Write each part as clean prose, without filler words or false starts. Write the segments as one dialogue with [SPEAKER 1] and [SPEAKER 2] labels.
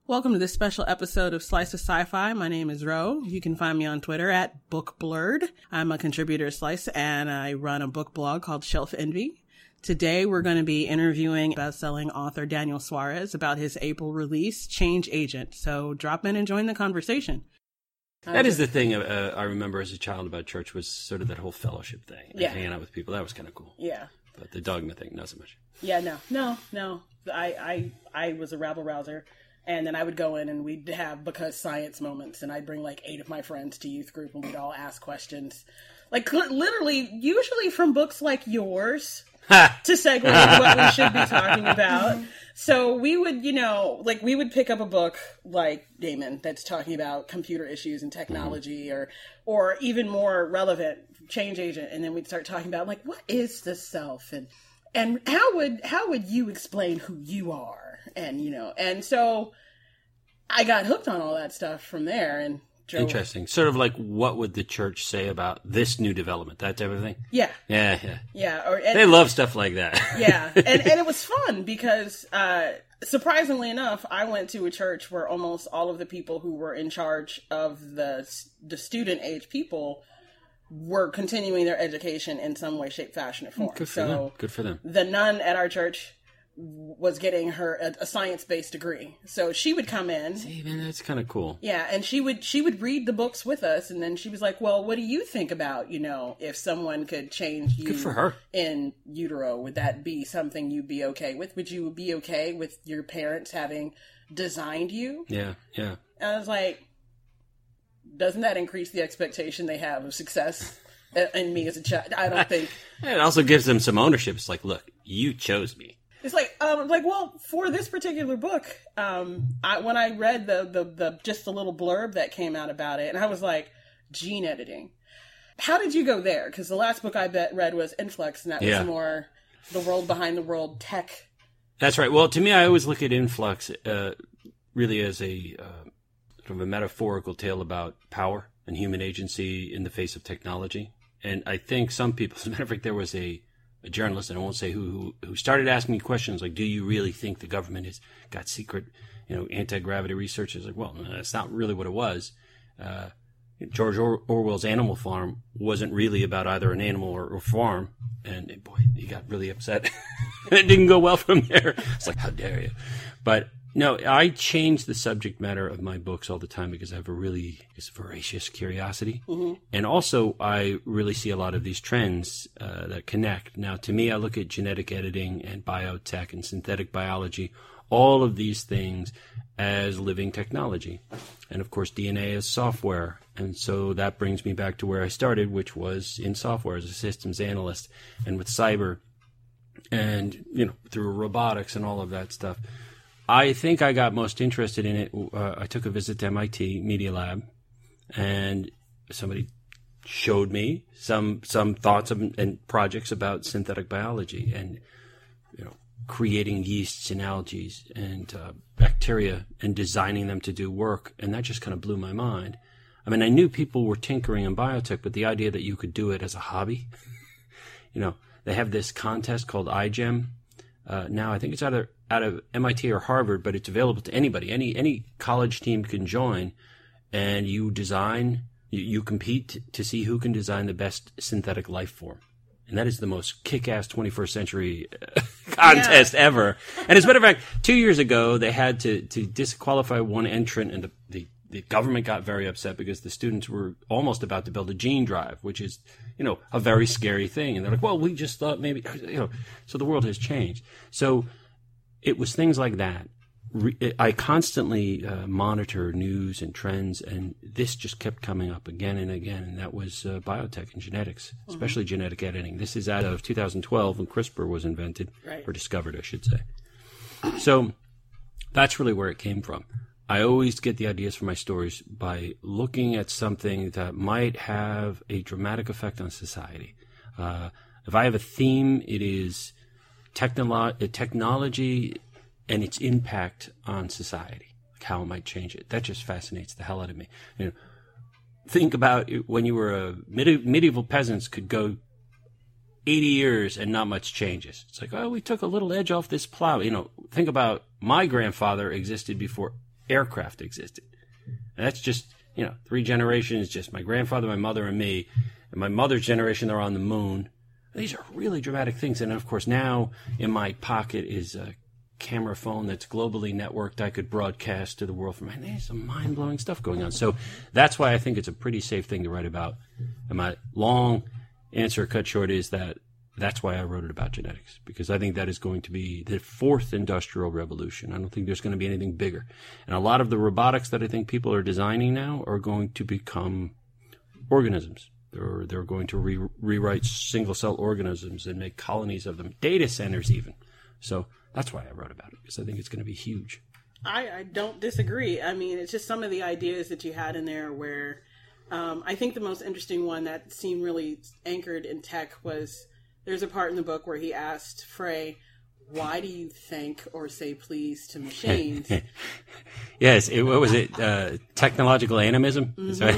[SPEAKER 1] Welcome to this special episode of Slice of Sci-Fi. My name is Ro. You can find me on Twitter at BookBlurred. I'm a contributor to Slice, and I run a book blog called Shelf Envy. Today, we're going to be interviewing best-selling author Daniel Suarez about his April release, Change Agent. So drop in and join the conversation.
[SPEAKER 2] That is the thing I remember as a child about church was sort of that whole fellowship thing.
[SPEAKER 1] Yeah.
[SPEAKER 2] Hanging out with people. That was kind of cool.
[SPEAKER 1] Yeah.
[SPEAKER 2] But the dogma thing, not so much.
[SPEAKER 1] Yeah, no. I was a rabble-rouser. And then I would go in and we'd have Because Science moments. And I'd bring like 8 of my friends to youth group and we'd all ask questions. Like literally, usually from books like yours to segue into what we should be talking about. So we would, we would pick up a book like Damon that's talking about computer issues and technology or even more relevant, Change Agent. And then we'd start talking about like, what is the self? And how would you explain who you are? And so I got hooked on all that stuff from there and drove.
[SPEAKER 2] Interesting. Sort of like, what would the church say about this new development? That type of thing?
[SPEAKER 1] Yeah.
[SPEAKER 2] Yeah.
[SPEAKER 1] They
[SPEAKER 2] love stuff like that.
[SPEAKER 1] Yeah. And it was fun because, surprisingly enough, I went to a church where almost all of the people who were in charge of the student age people were continuing their education in some way, shape, fashion, or form.
[SPEAKER 2] Good for them.
[SPEAKER 1] The nun at our church was getting her a science-based degree. So she would come in.
[SPEAKER 2] See, man, that's kind of cool.
[SPEAKER 1] Yeah, and she would read the books with us, and then she was like, well, what do you think about, if someone could change you
[SPEAKER 2] Good for her.
[SPEAKER 1] In utero? Would that be something you'd be okay with? Would you be okay with your parents having designed you?
[SPEAKER 2] Yeah.
[SPEAKER 1] And I was like, doesn't that increase the expectation they have of success in me as a child? I don't think.
[SPEAKER 2] It also gives them some ownership. It's like, look, you chose me.
[SPEAKER 1] It's well, for this particular book, when I read the just the little blurb that came out about it, and I was like, gene editing. How did you go there? Because the last book I read was Influx, and that was more the world behind the world tech.
[SPEAKER 2] That's right. Well, to me, I always look at Influx really as a sort of a metaphorical tale about power and human agency in the face of technology. And I think some people, as a matter of fact, there was a journalist, and I won't say who started asking me questions like, do you really think the government has got secret, anti-gravity research? I was like, well, no, that's not really what it was. George Orwell's Animal Farm wasn't really about either an animal or farm. And boy, he got really upset. It didn't go well from there. It's like, how dare you? But no, I change the subject matter of my books all the time because I have a really voracious curiosity. Mm-hmm. And also, I really see a lot of these trends that connect. Now, to me, I look at genetic editing and biotech and synthetic biology, all of these things as living technology. And, of course, DNA is software. And so that brings me back to where I started, which was in software as a systems analyst and with cyber and, through robotics and all of that stuff. I think I got most interested in it. I took a visit to MIT Media Lab, and somebody showed me some thoughts and projects about synthetic biology and creating yeasts and algae and bacteria and designing them to do work, and that just kind of blew my mind. I mean, I knew people were tinkering in biotech, but the idea that you could do it as a hobby, they have this contest called iGEM. Now, I think it's either out of MIT or Harvard, but it's available to anybody. Any college team can join, and you compete to see who can design the best synthetic life form. And that is the most kick-ass 21st century contest ever. And as a matter of fact, 2 years ago, they had to disqualify one entrant, and the government got very upset because the students were almost about to build a gene drive, which is, a very scary thing. And they're like, well, we just thought maybe, so the world has changed. So it was things like that. I constantly monitor news and trends, and this just kept coming up again and again, and that was biotech and genetics, especially genetic editing. This is out of 2012 when CRISPR was invented, or discovered, I should say. So that's really where it came from. I always get the ideas for my stories by looking at something that might have a dramatic effect on society. If I have a theme, it is technology and its impact on society, like how it might change it. That just fascinates the hell out of me. Think about when you were medieval peasants could go 80 years and not much changes. It's like, oh, we took a little edge off this plow. Think about my grandfather existed before aircraft existed. And that's just, 3 generations, just my grandfather, my mother, and me. And my mother's generation, they're on the moon. These are really dramatic things. And, of course, now in my pocket is a camera phone that's globally networked. I could broadcast to the world from. There's some mind-blowing stuff going on. So that's why I think it's a pretty safe thing to write about. And my long answer cut short is that's why I wrote it about genetics, because I think that is going to be the 4th industrial revolution. I don't think there's going to be anything bigger. And a lot of the robotics that I think people are designing now are going to become organisms. They're going to rewrite single-cell organisms and make colonies of them, data centers even. So that's why I wrote about it, because I think it's going to be huge.
[SPEAKER 1] I don't disagree. I mean, it's just some of the ideas that you had in there where I think the most interesting one that seemed really anchored in tech was there's a part in the book where he asked Frey, why do you thank or say please to machines?
[SPEAKER 2] Yes, what was it? Technological animism?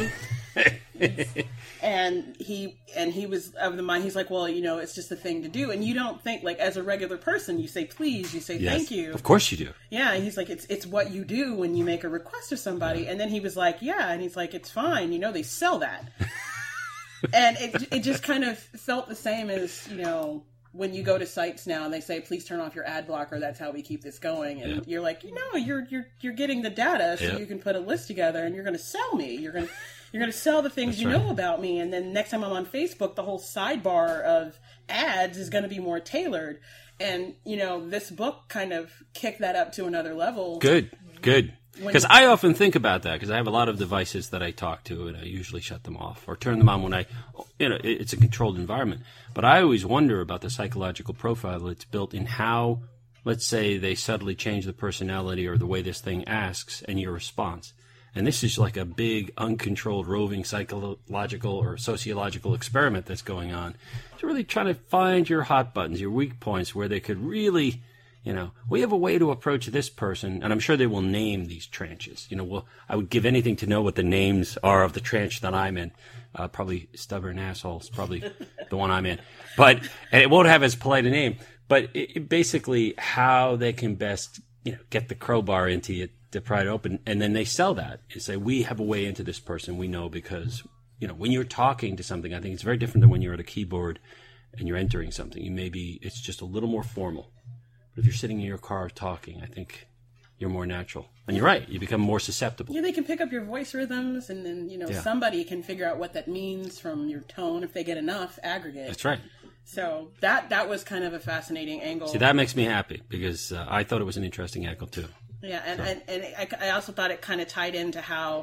[SPEAKER 1] Mm-hmm. And he was of the mind, he's like, well, it's just a thing to do. And you don't think, like, as a regular person, you say please, you say thank you.
[SPEAKER 2] Of course you do.
[SPEAKER 1] Yeah, and he's like, it's what you do when you make a request of somebody. Yeah. And then he was like, yeah, and he's like, it's fine, they sell that. And it just kind of felt the same as, when you go to sites now and they say, please turn off your ad blocker, that's how we keep this going. And you're like, you're getting the data so you can put a list together and you're going to sell me. You're going to sell the things know about me. And then next time I'm on Facebook, the whole sidebar of ads is going to be more tailored. And, this book kind of kicked that up to another level.
[SPEAKER 2] Good. Because I often think about that, because I have a lot of devices that I talk to, and I usually shut them off or turn them on when it's a controlled environment. But I always wonder about the psychological profile that's built in how, let's say, they subtly change the personality or the way this thing asks and your response. And this is like a big, uncontrolled, roving psychological or sociological experiment that's going on to really try to find your hot buttons, your weak points, where they could really... we have a way to approach this person, and I'm sure they will name these tranches. I would give anything to know what the names are of the tranche that I'm in. Probably stubborn assholes, probably the one I'm in. And it won't have as polite a name, but it basically how they can best, get the crowbar into you to pry it open, and then they sell that. They say, we have a way into this person, we know, because, when you're talking to something, I think it's very different than when you're at a keyboard and you're entering something. It's just a little more formal. But if you're sitting in your car talking, I think you're more natural. And you're right, you become more susceptible.
[SPEAKER 1] Yeah, they can pick up your voice rhythms, and then, somebody can figure out what that means from your tone if they get enough aggregate.
[SPEAKER 2] That's right.
[SPEAKER 1] So that was kind of a fascinating angle.
[SPEAKER 2] See, that makes me happy, because I thought it was an interesting angle, too.
[SPEAKER 1] Yeah, and I also thought it kind of tied into how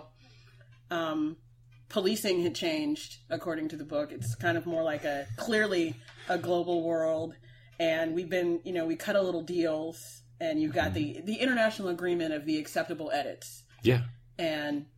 [SPEAKER 1] policing had changed, according to the book. It's kind of more like clearly a global world. And we've been, we cut a little deals, and you've got the international agreement of the acceptable edits.
[SPEAKER 2] Yeah.
[SPEAKER 1] And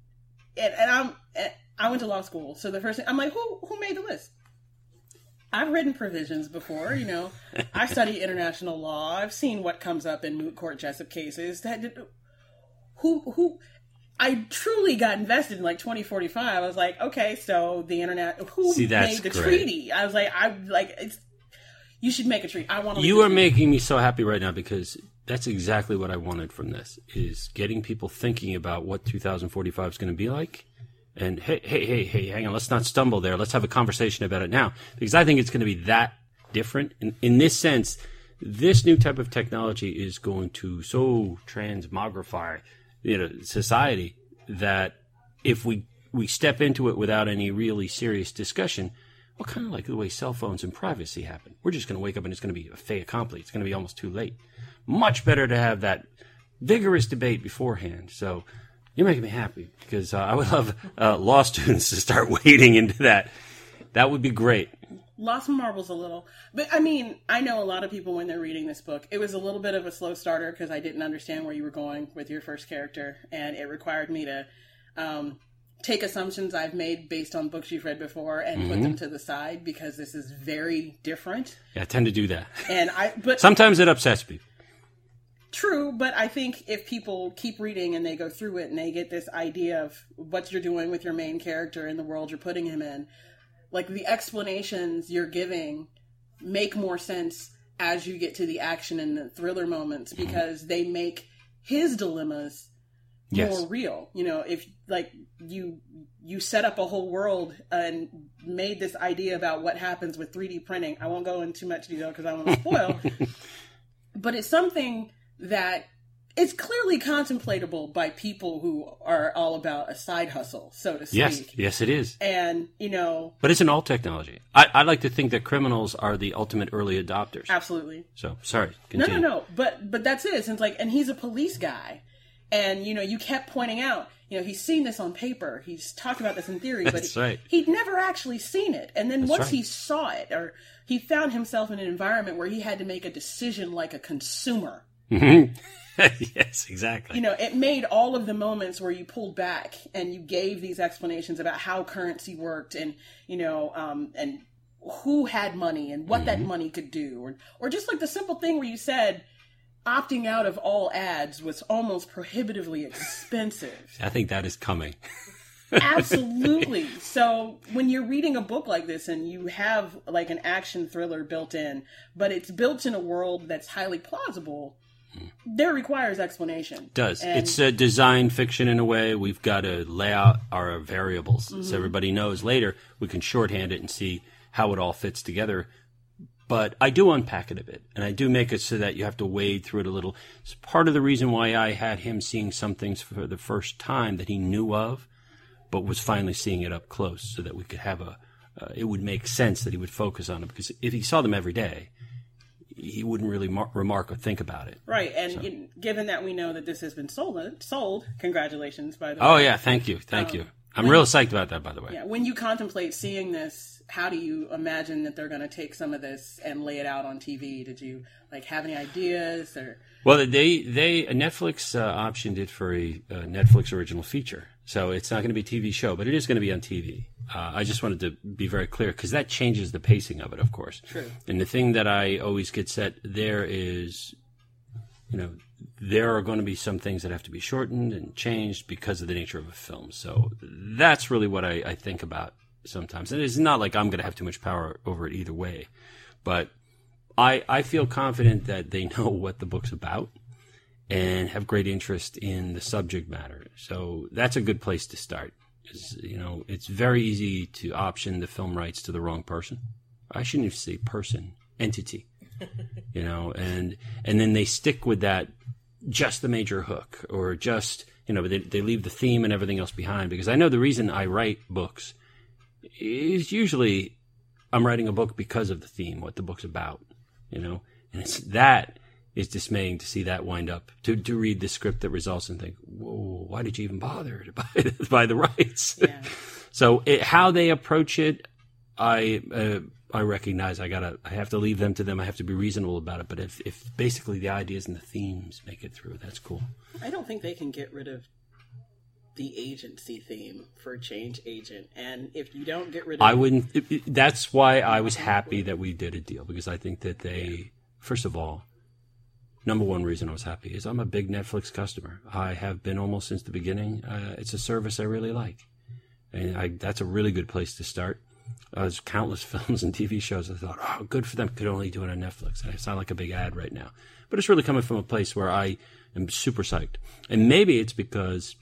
[SPEAKER 1] I went to law school, so the first thing I'm like, who made the list? I've written provisions before, I study international law. I've seen what comes up in moot court Jessup cases. Who? I truly got invested in 2045. I was like, okay, so the internet. Who made the treaty? I was like, it's. You should make a treaty. I want to.
[SPEAKER 2] You are making me so happy right now, because that's exactly what I wanted from this, is getting people thinking about what 2045 is going to be like. And hey, hang on, let's not stumble there. Let's have a conversation about it now, because I think it's going to be that different. In this sense, this new type of technology is going to so transmogrify, society, that if we step into it without any really serious discussion, well, kind of like the way cell phones and privacy happen. We're just going to wake up and it's going to be a fait accompli. It's going to be almost too late. Much better to have that vigorous debate beforehand. So you're making me happy, because I would love law students to start wading into that. That would be great.
[SPEAKER 1] Lost some marbles a little. But, I know a lot of people when they're reading this book, it was a little bit of a slow starter because I didn't understand where you were going with your first character. And it required me to take assumptions I've made based on books you've read before and put them to the side, because this is very different.
[SPEAKER 2] Yeah, I tend to do that.
[SPEAKER 1] But
[SPEAKER 2] sometimes it upsets me.
[SPEAKER 1] True, but I think if people keep reading and they go through it and they get this idea of what you're doing with your main character and the world you're putting him in, the explanations you're giving make more sense as you get to the action and the thriller moments, because they make his dilemmas more real. You know, if like you set up a whole world and made this idea about what happens with 3D printing. I won't go into too much detail because I don't want to spoil, but it's something that it's clearly contemplatable by people who are all about a side hustle, so to speak.
[SPEAKER 2] Yes, it is.
[SPEAKER 1] And, you know...
[SPEAKER 2] But isn't all technology? I like to think that criminals are the ultimate early adopters.
[SPEAKER 1] Absolutely.
[SPEAKER 2] So, sorry, continue.
[SPEAKER 1] No. But that's it. It's like, and he's a police guy. And, you know, you kept pointing out, you know, he's seen this on paper. He's talked about this in theory, but he'd never actually seen it. And then once he saw it, or he found himself in an environment where he had to make a decision like a consumer.
[SPEAKER 2] Mm-hmm. Yes, exactly.
[SPEAKER 1] You know, it made all of the moments where you pulled back and you gave these explanations about how currency worked and, you know, and who had money and what that money could do. Or just like the simple thing where you said opting out of all ads was almost prohibitively expensive.
[SPEAKER 2] I think that is coming.
[SPEAKER 1] Absolutely. So when you're reading a book like this and you have like an action thriller built in, but it's built in a world that's highly plausible, there requires explanation.
[SPEAKER 2] It does. It's a design fiction in a way. We've got to lay out our variables so everybody knows later. We can shorthand it and see how it all fits together. But I do unpack it a bit, and I do make it so that you have to wade through it a little. It's part of the reason why I had him seeing some things for the first time that he knew of, but was finally seeing it up close so that we could have it would make sense that he would focus on it. Because if he saw them every day, he wouldn't really remark or think about it.
[SPEAKER 1] Right, and given that we know that this has been sold, congratulations, by the way.
[SPEAKER 2] Oh, yeah, thank you. I'm real psyched about that, by the way.
[SPEAKER 1] Yeah, when you contemplate seeing this, how do you imagine that they're going to take some of this and lay it out on TV? Did you have any ideas? Or
[SPEAKER 2] Well, Netflix optioned it for a Netflix original feature, so it's not going to be a TV show, but it is going to be on TV. I just wanted to be very clear because that changes the pacing of it, of course.
[SPEAKER 1] True.
[SPEAKER 2] And the thing that I always get set there is, you know, there are going to be some things that have to be shortened and changed because of the nature of a film. So that's really what I think about sometimes. And it's not like I'm going to have too much power over it either way, but I feel confident that they know what the book's about and have great interest in the subject matter. So that's a good place to start. You know, it's very easy to option the film rights to the wrong person. I shouldn't even say person, entity. You know, and then they stick with that, just the major hook, or just, you know, they leave the theme and everything else behind. Because I know the reason I write books is usually I'm writing a book because of the theme, what the book's about, you know, and it's dismaying to see that wind up, to read the script that results and think, whoa, why did you even bother to buy the rights?
[SPEAKER 1] Yeah.
[SPEAKER 2] So how they approach it, I recognize I have to leave them to them. I have to be reasonable about it. But if basically the ideas and the themes make it through, that's cool.
[SPEAKER 1] I don't think they can get rid of the agency theme for Change Agent. And if you don't get rid of
[SPEAKER 2] I wouldn't. That's why I was happy that we did a deal, because I think that they, first of all, number one reason I was happy is I'm a big Netflix customer. I have been almost since the beginning. It's a service I really like. And that's a really good place to start. There's countless films and TV shows I thought, oh, good for them. Could only do it on Netflix. I sound like a big ad right now. But it's really coming from a place where I am super psyched. And maybe it's because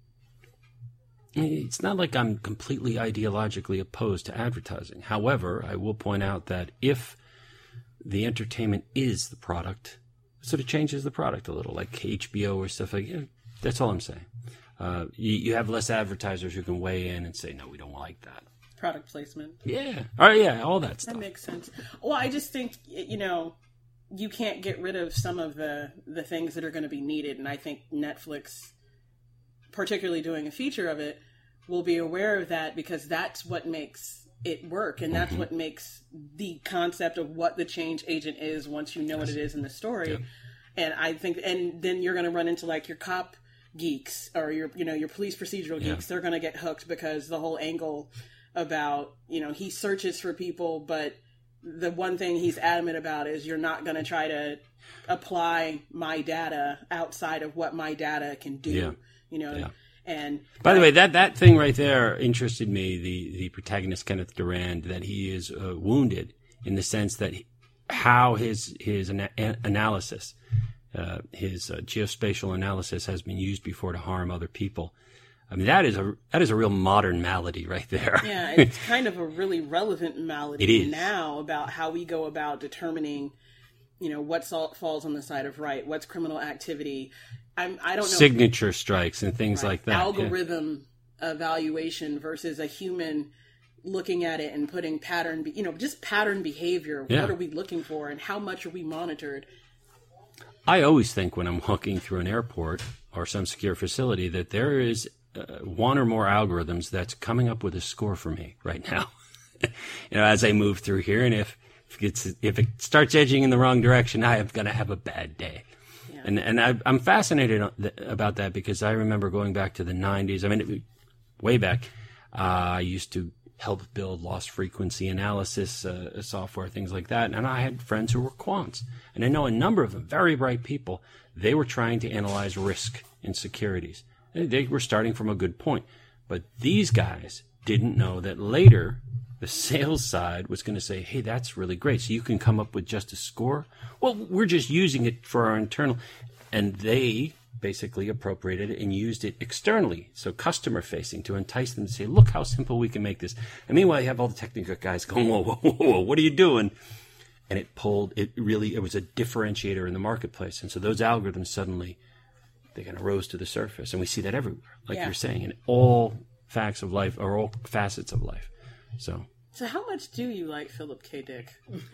[SPEAKER 2] it's not like I'm completely ideologically opposed to advertising. However, I will point out that if the entertainment is the product, it sort of changes the product a little, like HBO or stuff like that. That's all I'm saying. You have less advertisers who can weigh in and say, no, we don't like that.
[SPEAKER 1] Product placement.
[SPEAKER 2] Yeah. All right, yeah, all that stuff.
[SPEAKER 1] That makes sense. Well, I just think, you know, you can't get rid of some of the things that are going to be needed. And I think Netflix, particularly doing a feature of it, will be aware of that, because that's what makes it work. And that's what makes the concept of what the change agent is once you know what it is in the story. Yeah. And I think, and then you're going to run into like your cop geeks or your police procedural geeks. They're going to get hooked because the whole angle about, you know, he searches for people, but the one thing he's adamant about is you're not going to try to apply my data outside of what my data can do, you know. Yeah. And
[SPEAKER 2] by the way, that thing right there interested me, the protagonist, Kenneth Durand, that he is wounded in the sense that how his analysis his geospatial analysis has been used before to harm other people. I mean, that is a real modern malady right there.
[SPEAKER 1] Yeah, it's kind of a really relevant malady now about how we go about determining, what falls on the side of right, what's criminal activity. I don't know.
[SPEAKER 2] Signature strikes and things like that.
[SPEAKER 1] Algorithm evaluation versus a human looking at it and putting pattern, just pattern behavior.
[SPEAKER 2] Yeah.
[SPEAKER 1] What are we looking for and how much are we monitored?
[SPEAKER 2] I always think when I'm walking through an airport or some secure facility that there is one or more algorithms that's coming up with a score for me right now. As I move through here, and if it starts edging in the wrong direction, I am going to have a bad day. Yeah. And I'm fascinated about that because I remember going back to the 90s. I mean, way back, I used to help build loss frequency analysis software, things like that. And I had friends who were quants. And I know a number of them, very bright people, they were trying to analyze risk in securities. They were starting from a good point. But these guys didn't know that later the sales side was going to say, hey, that's really great. So you can come up with just a score? Well, we're just using it for our internal. And they basically appropriated it and used it externally, so customer facing, to entice them to say, look how simple we can make this. And meanwhile, you have all the technical guys going, whoa, whoa, whoa, whoa, what are you doing? And it was a differentiator in the marketplace. And so those algorithms suddenly, they kind of rose to the surface. And we see that everywhere, like you're saying, in all facts of life or all facets of life. So
[SPEAKER 1] how much do you like Philip K. Dick?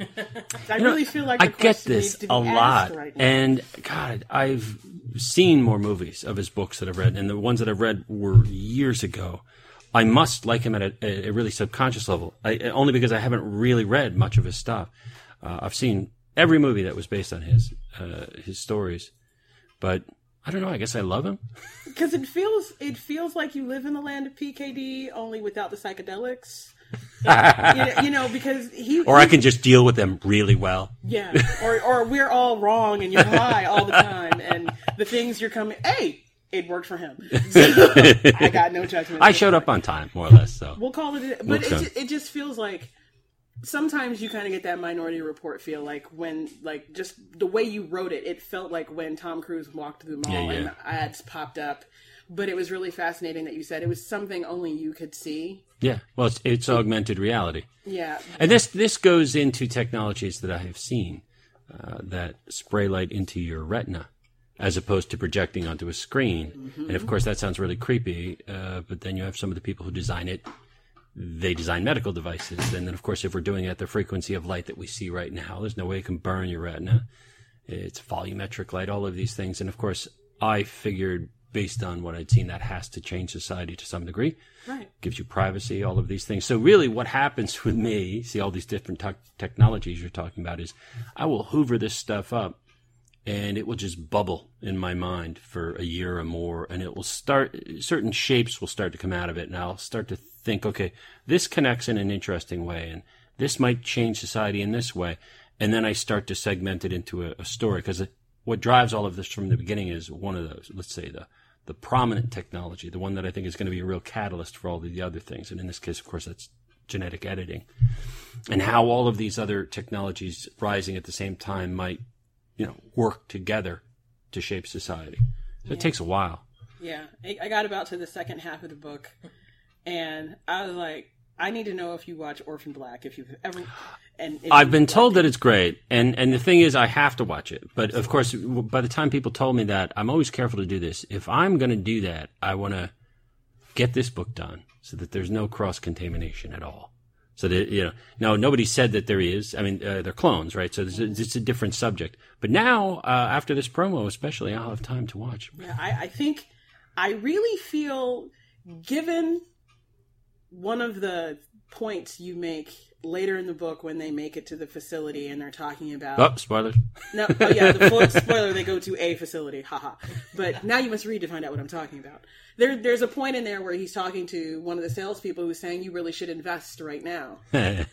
[SPEAKER 1] I really feel like
[SPEAKER 2] I get this a lot.
[SPEAKER 1] Right now.
[SPEAKER 2] And God, I've seen more movies of his books that I've read, and the ones that I've read were years ago. I must like him at a really subconscious level, only because I haven't really read much of his stuff. I've seen every movie that was based on his stories, but I don't know. I guess I love him
[SPEAKER 1] because it feels like you live in the land of PKD, only without the psychedelics. Because
[SPEAKER 2] I can just deal with them really well.
[SPEAKER 1] Yeah, or we're all wrong and you're high all the time, and the things you're coming. Hey, it worked for him. So, I got no judgment.
[SPEAKER 2] I showed up on time, more or less. So
[SPEAKER 1] we'll call it. But it just feels like sometimes you kind of get that Minority Report feel, like when, like, just the way you wrote it. It felt like when Tom Cruise walked through the mall and ads popped up. But it was really fascinating that you said it was something only you could see.
[SPEAKER 2] Yeah, well, it's augmented reality.
[SPEAKER 1] Yeah. And
[SPEAKER 2] this goes into technologies that I have seen that spray light into your retina as opposed to projecting onto a screen. Mm-hmm. And, of course, that sounds really creepy, but then you have some of the people who design it. They design medical devices. And then, of course, if we're doing it at the frequency of light that we see right now, there's no way it can burn your retina. It's volumetric light, all of these things. And, of course, I figured, based on what I'd seen, that has to change society to some degree.
[SPEAKER 1] Right.
[SPEAKER 2] Gives you privacy, all of these things. So really what happens with me, see all these different technologies you're talking about, is I will hoover this stuff up and it will just bubble in my mind for a year or more, and it will certain shapes will start to come out of it, and I'll start to think, okay, this connects in an interesting way, and this might change society in this way. And then I start to segment it into a story, because what drives all of this from the beginning is one of those, let's say the prominent technology, the one that I think is going to be a real catalyst for all of the other things. And in this case, of course, that's genetic editing. And how all of these other technologies rising at the same time might, work together to shape society. So it takes a while.
[SPEAKER 1] Yeah. I got about to the second half of the book, and I was like, I need to know if you watch Orphan Black, if you've ever...
[SPEAKER 2] I've been told that it's great, and the thing is, I have to watch it. But of course, by the time people told me that, I'm always careful to do this. If I'm going to do that, I want to get this book done so that there's no cross-contamination at all. So that, no, nobody said that there is. I mean, they're clones, right? So it's a different subject. But now, after this promo especially, I'll have time to watch.
[SPEAKER 1] Yeah, I think, I really feel, given one of the points you make later in the book when they make it to the facility and they're talking about...
[SPEAKER 2] Oh, spoilers.
[SPEAKER 1] No, the full spoiler, they go to a facility, haha. But now you must read to find out what I'm talking about. There's a point in there where he's talking to one of the salespeople who's saying, you really should invest right now. And,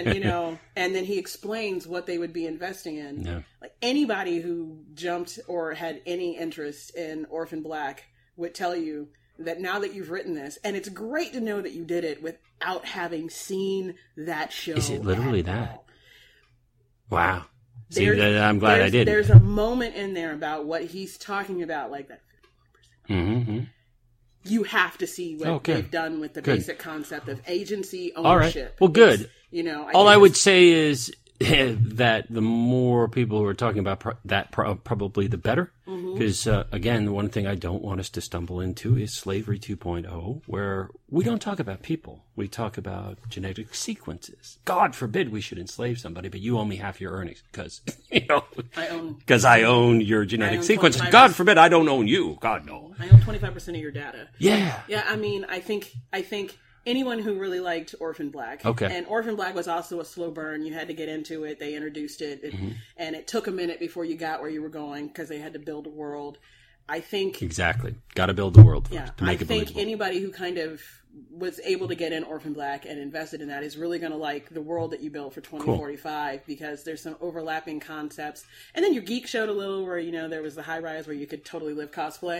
[SPEAKER 1] and then he explains what they would be investing in.
[SPEAKER 2] Yeah.
[SPEAKER 1] Like, anybody who jumped or had any interest in Orphan Black would tell you that now that you've written this, and it's great to know that you did it without having seen that show.
[SPEAKER 2] Is it literally that? Wow. See, I'm glad I did.
[SPEAKER 1] There's a moment in there about what he's talking about, like that 51%.
[SPEAKER 2] Mm-hmm.
[SPEAKER 1] You have to see what they've done with the basic concept of agency, ownership.
[SPEAKER 2] All right. Well, good. All I would say is that the more people who are talking about that, probably the better. Because, again, the one thing I don't want us to stumble into is Slavery 2.0, where we don't talk about people. We talk about genetic sequences. God forbid we should enslave somebody, but you owe me half your earnings because, I own your genetic sequences. God forbid I don't own you. God, no.
[SPEAKER 1] I own 25% of your data.
[SPEAKER 2] Yeah.
[SPEAKER 1] Yeah, I mean, I think anyone who really liked Orphan Black.
[SPEAKER 2] Okay.
[SPEAKER 1] And Orphan Black was also a slow burn. You had to get into it. They introduced it. And it took a minute before you got where you were going because they had to build a world. I think...
[SPEAKER 2] Exactly. Got to build the world first to make it believable.
[SPEAKER 1] I think anybody who kind of was able to get in Orphan Black and invested in that is really going to like the world that you built for 2045 because there's some overlapping concepts. And then your geek showed a little where, there was the high rise where you could totally live cosplay.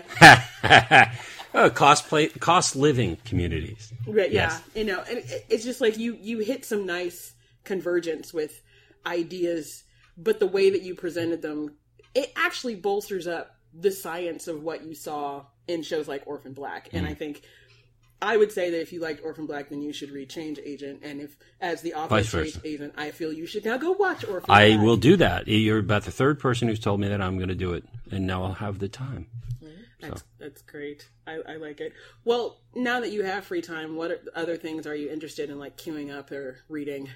[SPEAKER 2] Cost living communities.
[SPEAKER 1] Right, yeah. Yes. It's just like you hit some nice convergence with ideas, but the way that you presented them, it actually bolsters up the science of what you saw in shows like Orphan Black. And I would say that if you liked Orphan Black, then you should read Change Agent. And if, as the author of Change Agent, I feel you should now go watch Orphan Black.
[SPEAKER 2] I will do that. You're about the third person who's told me that. I'm going to do it. And now I'll have the time.
[SPEAKER 1] That's great. I like it. Well, now that you have free time, what other things are you interested in, like queuing up or reading?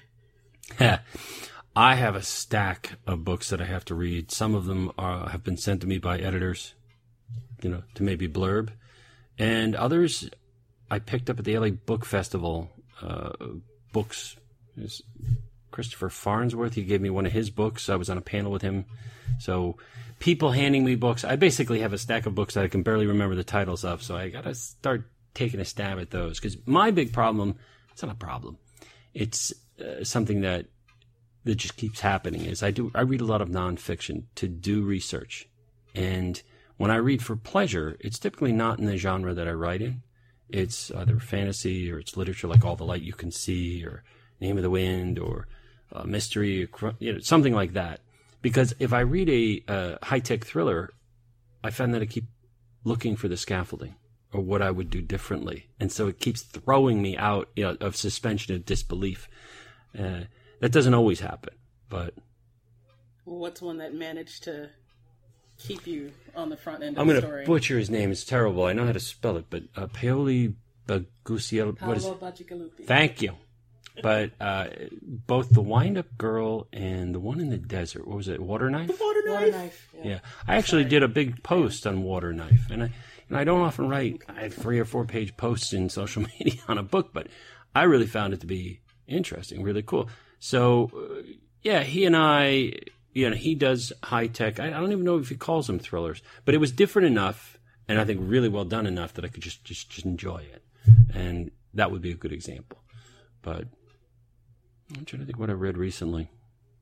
[SPEAKER 2] I have a stack of books that I have to read. Some of them have been sent to me by editors, to maybe blurb. And others I picked up at the LA Book Festival books. There's Christopher Farnsworth. He gave me one of his books. I was on a panel with him. So people handing me books. I basically have a stack of books that I can barely remember the titles of. So I got to start taking a stab at those. Because my big problem, it's not a problem. It's something that just keeps happening is I read a lot of nonfiction to do research. And when I read for pleasure, it's typically not in the genre that I write in. It's either fantasy or it's literature like All the Light You Can See or Name of the Wind or mystery, or, something like that. Because if I read a high-tech thriller, I find that I keep looking for the scaffolding or what I would do differently. And so it keeps throwing me out of suspension of disbelief. That doesn't always happen, but...
[SPEAKER 1] What's one that managed to keep you on the front end
[SPEAKER 2] of
[SPEAKER 1] the story?
[SPEAKER 2] I'm going to butcher his name. It's terrible. I know how to spell it, but Paolo Bacigalupi.
[SPEAKER 1] Paolo Bacigalupi.
[SPEAKER 2] Thank you. But both The Wind-Up Girl and the one in the desert, what was it, Waterknife?
[SPEAKER 1] The Waterknife.
[SPEAKER 2] Yeah. I actually did a big post on Waterknife, and I don't often write 3 or 4 page posts in social media on a book, but I really found it to be interesting, really cool. So, he and I, he does high tech. I don't even know if he calls them thrillers, but it was different enough, and I think really well done enough that I could just enjoy it. And that would be a good example. But I'm trying to think what I read recently.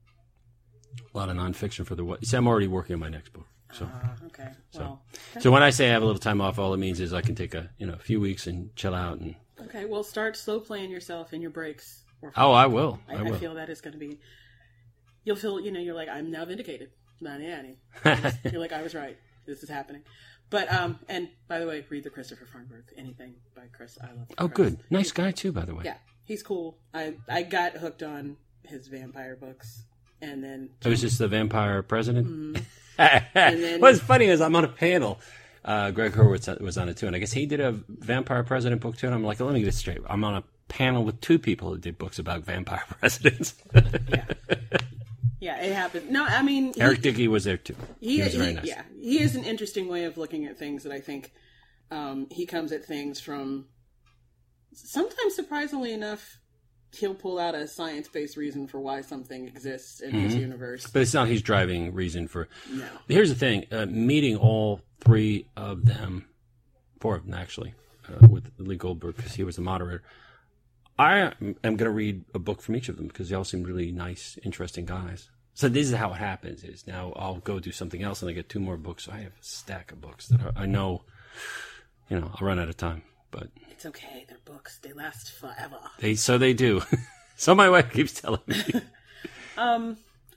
[SPEAKER 2] A lot of nonfiction for the... See, I'm already working on my next book. So,
[SPEAKER 1] okay.
[SPEAKER 2] So when I say I have a little time off, all it means is I can take a few weeks and chill out. And
[SPEAKER 1] okay, well, start slow playing yourself in your breaks.
[SPEAKER 2] Oh, I will.
[SPEAKER 1] I feel that is going to be... You'll feel, you're like, I'm now vindicated. You're like, I was right. This is happening. But, and by the way, read the Christopher Farnsworth. Anything by Chris. I love
[SPEAKER 2] Chris. Good. Nice guy, too, by the way.
[SPEAKER 1] Yeah, he's cool. I got hooked on his vampire books. And then...
[SPEAKER 2] It was just the Vampire President?
[SPEAKER 1] Mm-hmm.
[SPEAKER 2] And then, what's funny is I'm on a panel. Greg Hurwitz was on it, too. And I guess he did a Vampire President book, too. And I'm like, let me get it straight. I'm on a panel with 2 people who did books about vampire presidents.
[SPEAKER 1] Yeah, it happened. No, I mean...
[SPEAKER 2] Eric Dickey was there, too. He was very nice.
[SPEAKER 1] Yeah, he has an interesting way of looking at things that I think he comes at things from... Sometimes, surprisingly enough, he'll pull out a science-based reason for why something exists in his universe.
[SPEAKER 2] But it's not his driving reason for...
[SPEAKER 1] No.
[SPEAKER 2] Here's the thing. Meeting all 3 of them, 4 of them, actually, with Lee Goldberg, because he was the moderator... I am going to read a book from each of them because they all seem really nice, interesting guys. So this is how it happens. Is now I'll go do something else and I get 2 more books. So I have a stack of books that I know, I'll run out of time. But
[SPEAKER 1] it's okay. They're books. They last forever.
[SPEAKER 2] They do. So my wife keeps telling me.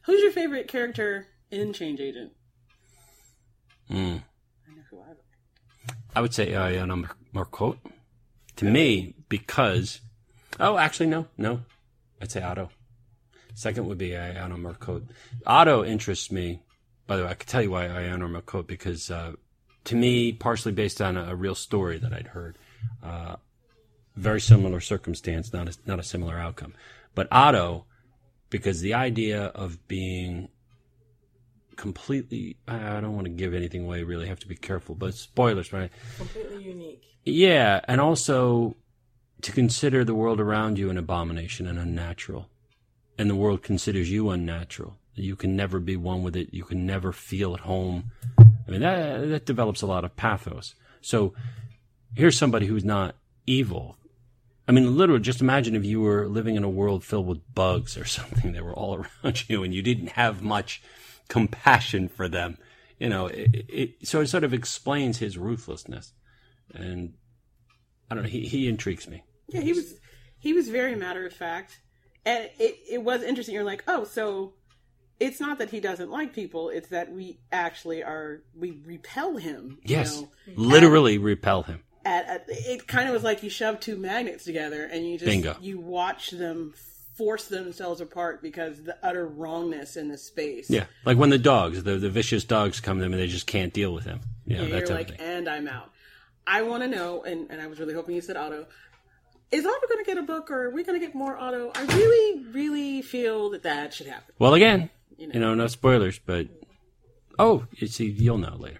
[SPEAKER 1] Who's your favorite character in Change Agent? I know who I would.
[SPEAKER 2] I would say Ayana Marcotte. To me, because... Oh, actually, no. I'd say Otto. Second would be Ayana Marcotte. Otto interests me. By the way, I could tell you why Ayana Marcotte, because to me, partially based on a real story that I'd heard, very similar circumstance, not a similar outcome. But Otto, because the idea of being completely, I don't want to give anything away, really have to be careful, but spoilers, right?
[SPEAKER 3] Completely unique.
[SPEAKER 2] Yeah, and also to consider the world around you an abomination and unnatural. And the world considers you unnatural. You can never be one with it. You can never feel at home. I mean, that develops a lot of pathos. So here's somebody who's not evil. I mean, literally, just imagine if you were living in a world filled with bugs or something that were all around you and you didn't have much compassion for them. You know, so it sort of explains his ruthlessness. And I don't know, he intrigues me.
[SPEAKER 1] Yeah, he was very matter of fact. And it was interesting. You're like, oh, so it's not that he doesn't like people. It's that we actually we repel him.
[SPEAKER 2] Yes, literally repel him.
[SPEAKER 1] It kind of was like you shove two magnets together and you just
[SPEAKER 2] Bingo.
[SPEAKER 1] You watch them force themselves apart because the utter wrongness in the space.
[SPEAKER 2] Yeah, like when the dogs, the vicious dogs come to them and they just can't deal with him.
[SPEAKER 1] Yeah,
[SPEAKER 2] that's
[SPEAKER 1] you're like,
[SPEAKER 2] everything.
[SPEAKER 1] and I'm out. I want to know, and I was really hoping you said Otto. Is Otto going to get a book, or are we going to get more Otto? I really, really feel that should happen.
[SPEAKER 2] Well, again, you know, no spoilers, but you see, you'll know later.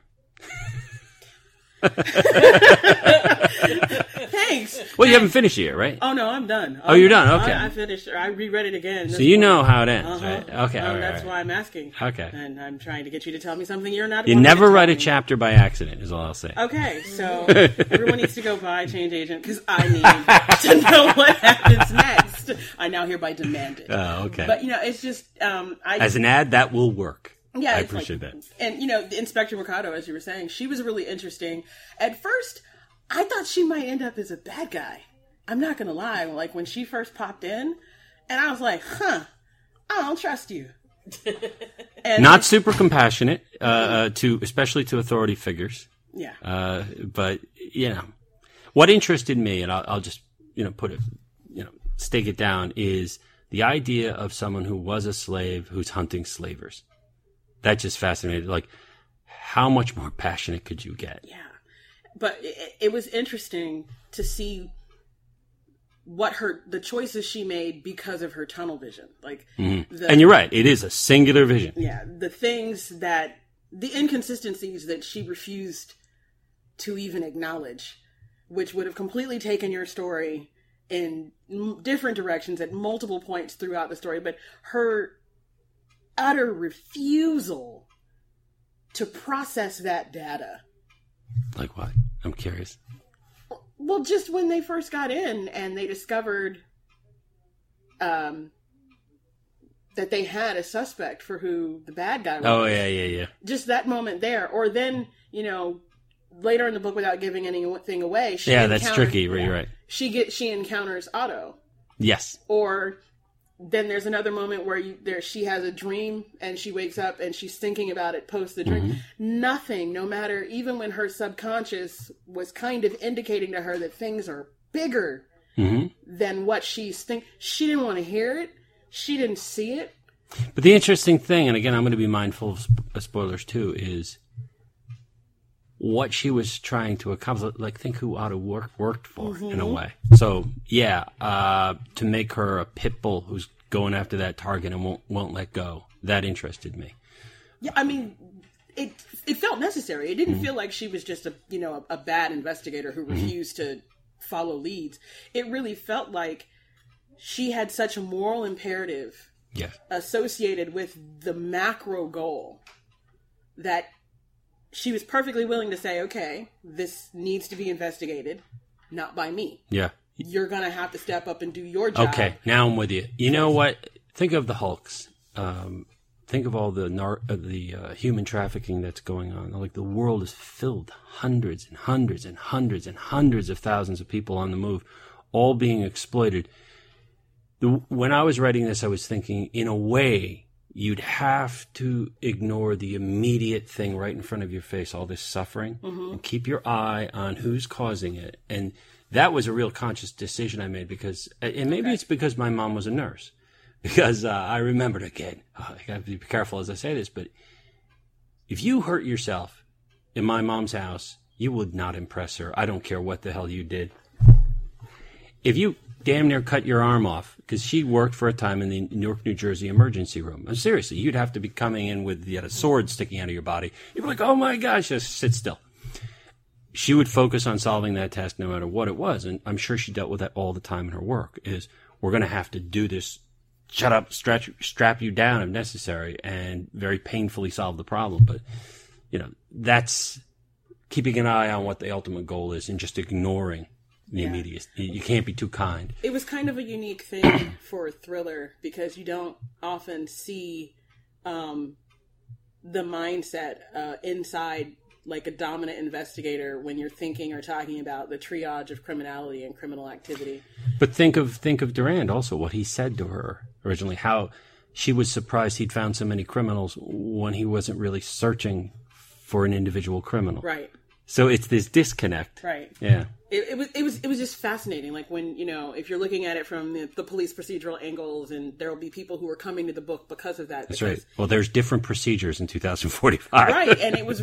[SPEAKER 1] Thanks.
[SPEAKER 2] Well, you haven't finished it yet, right?
[SPEAKER 1] Oh no, I'm done.
[SPEAKER 2] Oh, you're done. Okay.
[SPEAKER 1] I finished. I reread it again.
[SPEAKER 2] So you know how it ends, right? Okay. All right,
[SPEAKER 1] that's why I'm asking.
[SPEAKER 2] Okay.
[SPEAKER 1] And I'm trying to get you to tell me something you're not.
[SPEAKER 2] You never write a chapter by accident, is all I'll say.
[SPEAKER 1] Okay, so everyone needs to go buy Change Agent because I need to know what happens next. I now hereby demand it.
[SPEAKER 2] Oh, okay.
[SPEAKER 1] But it's just
[SPEAKER 2] as an ad that will work.
[SPEAKER 1] Yeah,
[SPEAKER 2] I appreciate that.
[SPEAKER 1] And the Inspector Mercado, as you were saying, she was really interesting. At first, I thought she might end up as a bad guy. I'm not gonna lie. Like when she first popped in, and I was like, I don't trust you. And
[SPEAKER 2] not super compassionate, especially to authority figures.
[SPEAKER 1] Yeah.
[SPEAKER 2] But what interested me, and I'll just put it, stake it down, is the idea of someone who was a slave who's hunting slavers. That just fascinated. Like, how much more passionate could you get?
[SPEAKER 1] Yeah. But it was interesting to see the choices she made because of her tunnel vision. Like,
[SPEAKER 2] and you're right. It is a singular vision.
[SPEAKER 1] Yeah. The inconsistencies that she refused to even acknowledge, which would have completely taken your story in different directions at multiple points throughout the story. But her utter refusal to process that data.
[SPEAKER 2] Like what? I'm curious.
[SPEAKER 1] Well, just when they first got in and they discovered that they had a suspect for who the bad guy was.
[SPEAKER 2] Oh, yeah.
[SPEAKER 1] Just that moment there. Or then, later in the book, without giving anything away.
[SPEAKER 2] That's tricky. You're right.
[SPEAKER 1] She encounters Otto.
[SPEAKER 2] Yes.
[SPEAKER 1] Or then there's another moment where she has a dream and she wakes up and she's thinking about it post the dream. Mm-hmm. Nothing, no matter, even when her subconscious was kind of indicating to her that things are bigger than what she's thinking. She didn't want to hear it. She didn't see it.
[SPEAKER 2] But the interesting thing, and again, I'm going to be mindful of spoilers too, is what she was trying to accomplish. Like, think who Otto worked for in a way. So, to make her a pit bull who's going after that target and won't let go. That interested me.
[SPEAKER 1] Yeah, I mean, it felt necessary. It didn't feel like she was just a bad investigator who refused to follow leads. It really felt like she had such a moral imperative associated with the macro goal that she was perfectly willing to say, okay, this needs to be investigated, not by me.
[SPEAKER 2] Yeah.
[SPEAKER 1] You're going to have to step up and do your job.
[SPEAKER 2] Okay, now I'm with you. You know what? Think of the Hulks. Think of all the human trafficking that's going on. Like, the world is filled hundreds and hundreds and hundreds and hundreds of thousands of people on the move, all being exploited. When I was writing this, I was thinking, in a way, you'd have to ignore the immediate thing right in front of your face, all this suffering, and keep your eye on who's causing it. And that was a real conscious decision I made because, and maybe it's because my mom was a nurse, because I remembered again, I got to be careful as I say this, but if you hurt yourself in my mom's house, you would not impress her. I don't care what the hell you did. If you damn near cut your arm off, because she worked for a time in the Newark, New Jersey emergency room. And seriously, you'd have to be coming in with a sword sticking out of your body. You'd be like, oh my gosh, just sit still. She would focus on solving that task no matter what it was. And I'm sure she dealt with that all the time in her work, is we're going to have to do this, shut up, strap you down if necessary, and very painfully solve the problem. But, that's keeping an eye on what the ultimate goal is and just ignoring the immediate. You can't be too kind.
[SPEAKER 1] It was kind of a unique thing for a thriller because you don't often see the mindset inside like a dominant investigator when you're thinking or talking about the triage of criminality and criminal activity.
[SPEAKER 2] But think of Durand also, what he said to her originally, how she was surprised he'd found so many criminals when he wasn't really searching for an individual criminal.
[SPEAKER 1] Right.
[SPEAKER 2] So it's this disconnect.
[SPEAKER 1] Right.
[SPEAKER 2] Yeah.
[SPEAKER 1] It was just fascinating. Like when, if you're looking at it from the police procedural angles, and there'll be people who are coming to the book because of that.
[SPEAKER 2] That's right. Well, there's different procedures in 2045.
[SPEAKER 1] Right. And it was,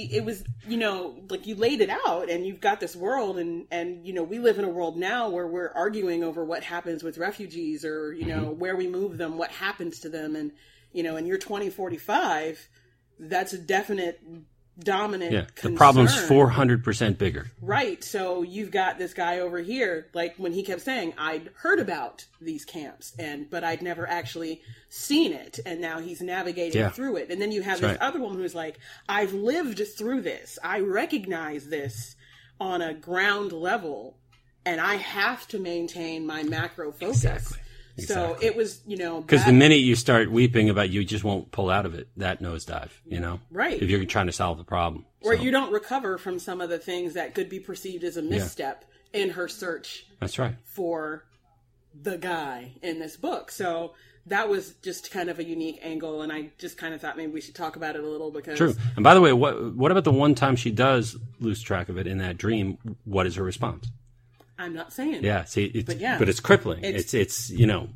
[SPEAKER 1] like you laid it out and you've got this world and, we live in a world now where we're arguing over what happens with refugees or, where we move them, what happens to them. And, in your 2045, that's a definite dominant concern.
[SPEAKER 2] The problem's 400% bigger.
[SPEAKER 1] Right. So you've got this guy over here, like when he kept saying, I'd heard about these camps, but I'd never actually seen it. And now he's navigating through it. And then you have this other woman who's like, I've lived through this. I recognize this on a ground level, and I have to maintain my macro focus.
[SPEAKER 2] Exactly.
[SPEAKER 1] So it was,
[SPEAKER 2] because the minute you start weeping about you just won't pull out of it, that nosedive,
[SPEAKER 1] Right.
[SPEAKER 2] If you're trying to solve the problem.
[SPEAKER 1] Or you don't recover from some of the things that could be perceived as a misstep in her search.
[SPEAKER 2] That's right.
[SPEAKER 1] For the guy in this book. So that was just kind of a unique angle. And I just kind of thought maybe we should talk about it a little because.
[SPEAKER 2] True. And by the way, what about the one time she does lose track of it in that dream? What is her response?
[SPEAKER 1] I'm not saying.
[SPEAKER 2] Yeah, see, but it's crippling. It's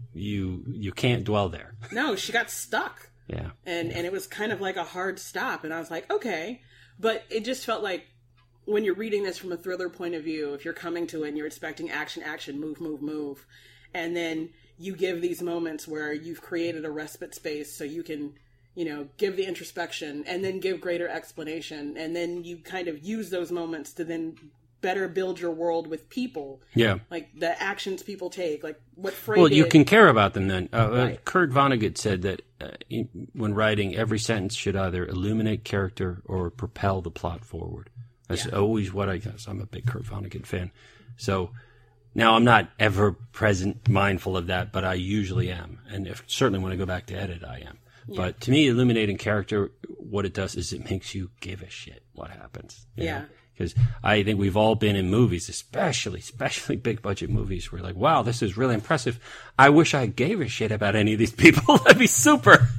[SPEAKER 2] you can't dwell there.
[SPEAKER 1] No, she got stuck.
[SPEAKER 2] Yeah.
[SPEAKER 1] And it was kind of like a hard stop. And I was like, okay. But it just felt like when you're reading this from a thriller point of view, if you're coming to it and you're expecting action, move, and then you give these moments where you've created a respite space so you can, give the introspection and then give greater explanation. And then you kind of use those moments to then better build your world with people.
[SPEAKER 2] Yeah.
[SPEAKER 1] Like the actions people take, like what Frey
[SPEAKER 2] Well,
[SPEAKER 1] did.
[SPEAKER 2] you can care about them then.
[SPEAKER 1] Right.
[SPEAKER 2] Kurt Vonnegut said that when writing, every sentence should either illuminate character or propel the plot forward. That's always what I guess. I'm a big Kurt Vonnegut fan. So now I'm not ever present mindful of that, but I usually am. And certainly when I go back to edit, I am. Yeah. But to me, illuminating character, what it does is it makes you give a shit what happens. You know? Because I think we've all been in movies, especially big budget movies, where you're like, wow, this is really impressive. I wish I gave a shit about any of these people. That'd be super.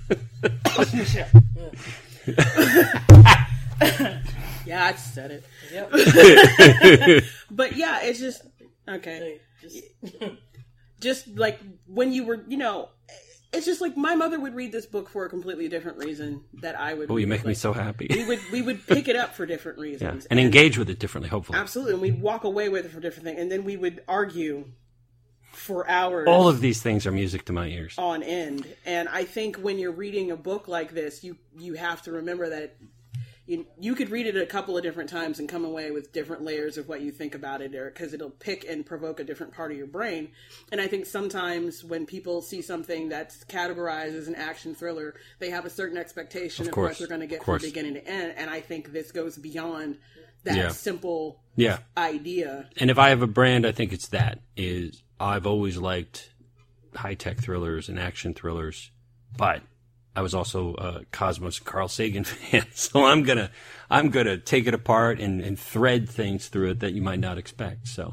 [SPEAKER 1] Yeah, I said it. Yep. But yeah, it's just, okay. Just like when you were, it's just like my mother would read this book for a completely different reason that I would.
[SPEAKER 2] Oh, you make me so happy.
[SPEAKER 1] We would pick it up for different reasons.
[SPEAKER 2] And engage with it differently, hopefully.
[SPEAKER 1] Absolutely. And we'd walk away with it for different things. And then we would argue for hours.
[SPEAKER 2] All of these things are music to my ears.
[SPEAKER 1] On end. And I think when you're reading a book like this, you have to remember that you could read it a couple of different times and come away with different layers of what you think about it, because it'll pick and provoke a different part of your brain. And I think sometimes when people see something that's categorized as an action thriller, they have a certain expectation of what they're going to get from beginning to end. And I think this goes beyond that simple idea.
[SPEAKER 2] And if I have a brand, I think it's that. I've always liked high-tech thrillers and action thrillers, but I was also a Cosmos and Carl Sagan fan, so I'm gonna take it apart and thread things through it that you might not expect. So,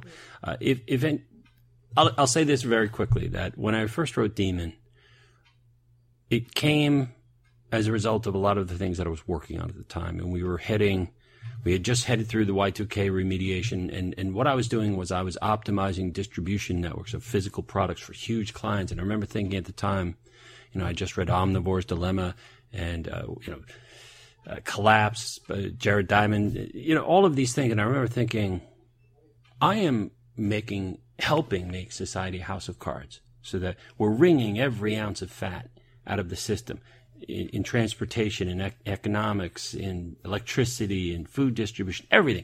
[SPEAKER 2] I'll say this very quickly, that when I first wrote Demon, it came as a result of a lot of the things that I was working on at the time. And we had just headed through the Y2K remediation. And what I was doing was I was optimizing distribution networks of physical products for huge clients. And I remember thinking at the time, I just read Omnivore's Dilemma and, Collapse, Jared Diamond, all of these things. And I remember thinking, I am helping make society a house of cards so that we're wringing every ounce of fat out of the system in transportation, in economics, in electricity, in food distribution, everything.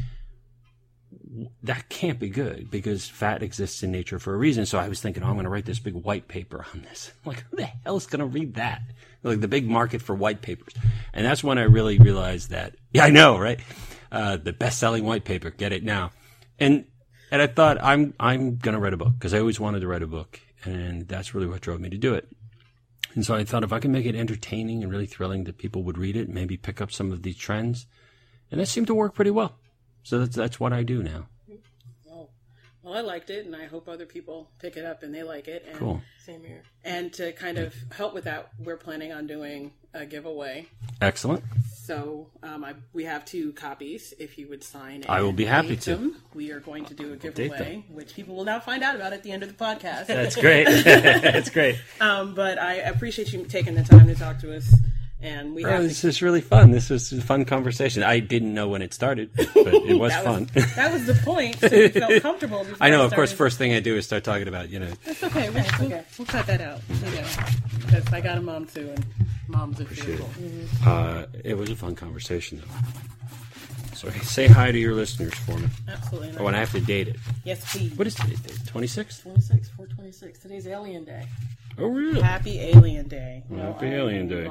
[SPEAKER 2] That can't be good because fat exists in nature for a reason. So I was thinking, I'm going to write this big white paper on this. I'm like, who the hell is going to read that? Like the big market for white papers. And that's when I really realized that, yeah, I know, right? The best-selling white paper, get it now. And I thought, I'm going to write a book because I always wanted to write a book. And that's really what drove me to do it. And so I thought if I can make it entertaining and really thrilling that people would read it, maybe pick up some of these trends. And that seemed to work pretty well. So that's what I do now.
[SPEAKER 1] Well, I liked it, and I hope other people pick it up and they like it. And,
[SPEAKER 2] cool.
[SPEAKER 3] Same here.
[SPEAKER 1] And to kind of help with that, we're planning on doing a giveaway.
[SPEAKER 2] Excellent.
[SPEAKER 1] So we have 2 copies. If you would sign it,
[SPEAKER 2] I will be happy to.
[SPEAKER 1] We are going to do a giveaway, which people will now find out about at the end of the podcast.
[SPEAKER 2] That's great. That's great.
[SPEAKER 1] But I appreciate you taking the time to talk to us. And
[SPEAKER 2] this is really fun. This was a fun conversation. I didn't know when it started, but it was fun.
[SPEAKER 1] That was the point, so you felt comfortable.
[SPEAKER 2] I know, of course, first thing I do is start talking about,
[SPEAKER 1] That's okay. We'll cut that out. Because I got a mom, too, and moms are beautiful.
[SPEAKER 2] It was a fun conversation, though. So say hi to your listeners for me.
[SPEAKER 1] Absolutely.
[SPEAKER 2] Oh, and I have to date it.
[SPEAKER 1] Yes, please.
[SPEAKER 2] What is today's date? 26?
[SPEAKER 3] 4/26. Today's Alien Day.
[SPEAKER 2] Oh, really?
[SPEAKER 1] Happy Alien Day.
[SPEAKER 2] Happy Alien Day.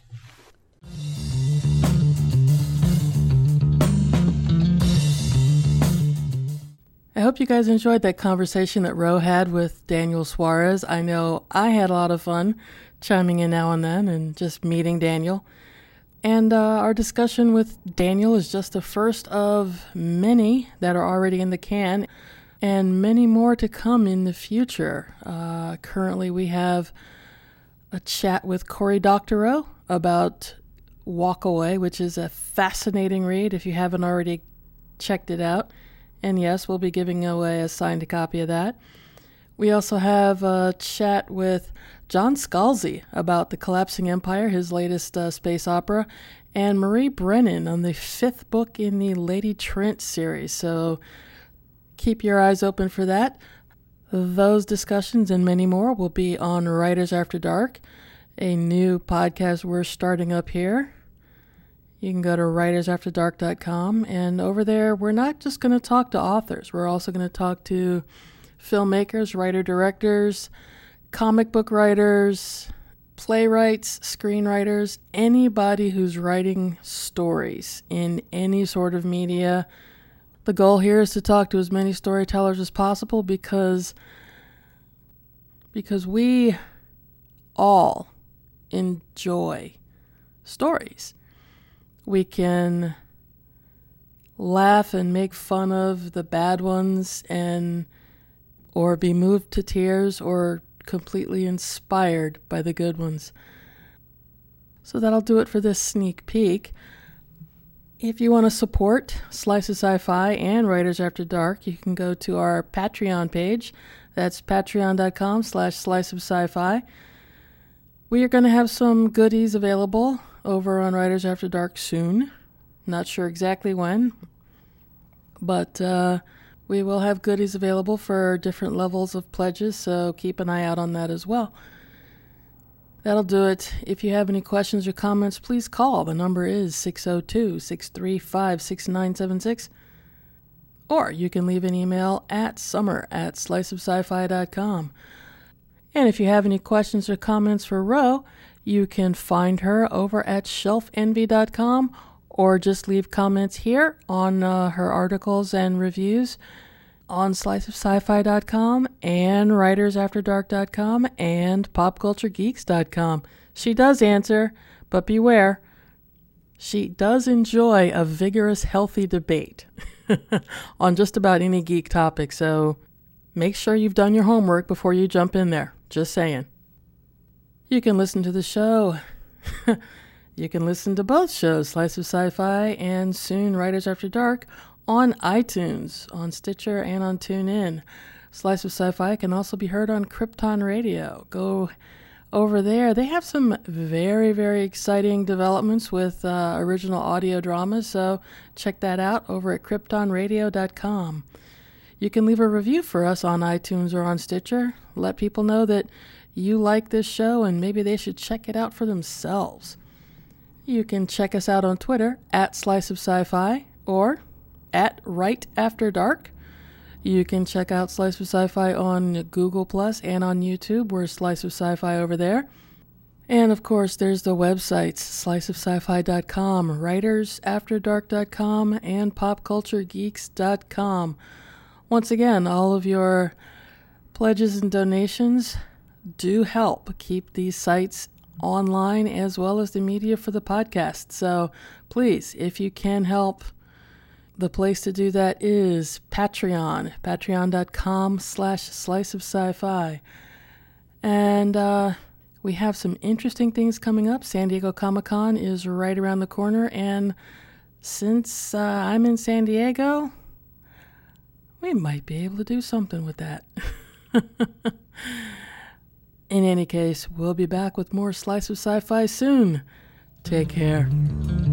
[SPEAKER 3] I hope you guys enjoyed that conversation that Ro had with Daniel Suarez. I know I had a lot of fun chiming in now and then and just meeting Daniel. And our discussion with Daniel is just the first of many that are already in the can and many more to come in the future. Currently we have a chat with Cory Doctorow about Walk Away, which is a fascinating read if you haven't already checked it out. And yes, we'll be giving away a signed copy of that. We also have a chat with John Scalzi about The Collapsing Empire, his latest space opera, and Marie Brennan on the 5th book in the Lady Trent series. So keep your eyes open for that. Those discussions and many more will be on Writers After Dark, a new podcast we're starting up here. You can go to writersafterdark.com, and over there, we're not just going to talk to authors. We're also going to talk to filmmakers, writer-directors, comic book writers, playwrights, screenwriters, anybody who's writing stories in any sort of media. The goal here is to talk to as many storytellers as possible because we all enjoy stories. We can laugh and make fun of the bad ones or be moved to tears or completely inspired by the good ones. So that'll do it for this sneak peek. If you want to support Slice of Sci-Fi and Writers After Dark, you can go to our Patreon page. That's patreon.com/Slice of Sci-Fi. We are going to have some goodies available over on Writers After Dark soon. Not sure exactly when, but we will have goodies available for different levels of pledges, so keep an eye out on that as well. That'll do it. If you have any questions or comments, please call. The number is 602-635-6976. Or you can leave an email at summer@sliceofsci-fi.com. And if you have any questions or comments for Ro, you can find her over at shelfenvy.com or just leave comments here on her articles and reviews on sliceofsci-fi.com and writersafterdark.com and popculturegeeks.com. She does answer, but beware, she does enjoy a vigorous, healthy debate on just about any geek topic, so make sure you've done your homework before you jump in there. Just saying. You can listen to the show You can listen to both shows, Slice of Sci-Fi and soon Writers After Dark, on iTunes, on Stitcher, and on TuneIn. Slice of Sci-Fi can also be heard on Krypton Radio. Go over there. They have some very, very exciting developments with original audio dramas, so check that out over at kryptonradio.com. You can leave a review for us on iTunes or on Stitcher. Let people know that you like this show and maybe they should check it out for themselves. You can check us out on Twitter at Slice of Sci-Fi or at Right After Dark. You can check out Slice of Sci-Fi on Google Plus and on YouTube. We're Slice of Sci-Fi over there. And of course, there's the websites, sliceofsci-fi.com, writersafterdark.com, and popculturegeeks.com. Once again, all of your pledges and donations do help keep these sites online as well as the media for the podcast. So please, if you can help, the place to do that is Patreon, patreon.com/sliceofsci-fi. And we have some interesting things coming up. San Diego Comic-Con is right around the corner, and since I'm in San Diego, we might be able to do something with that. In any case, we'll be back with more Slice of Sci-Fi soon. Take care.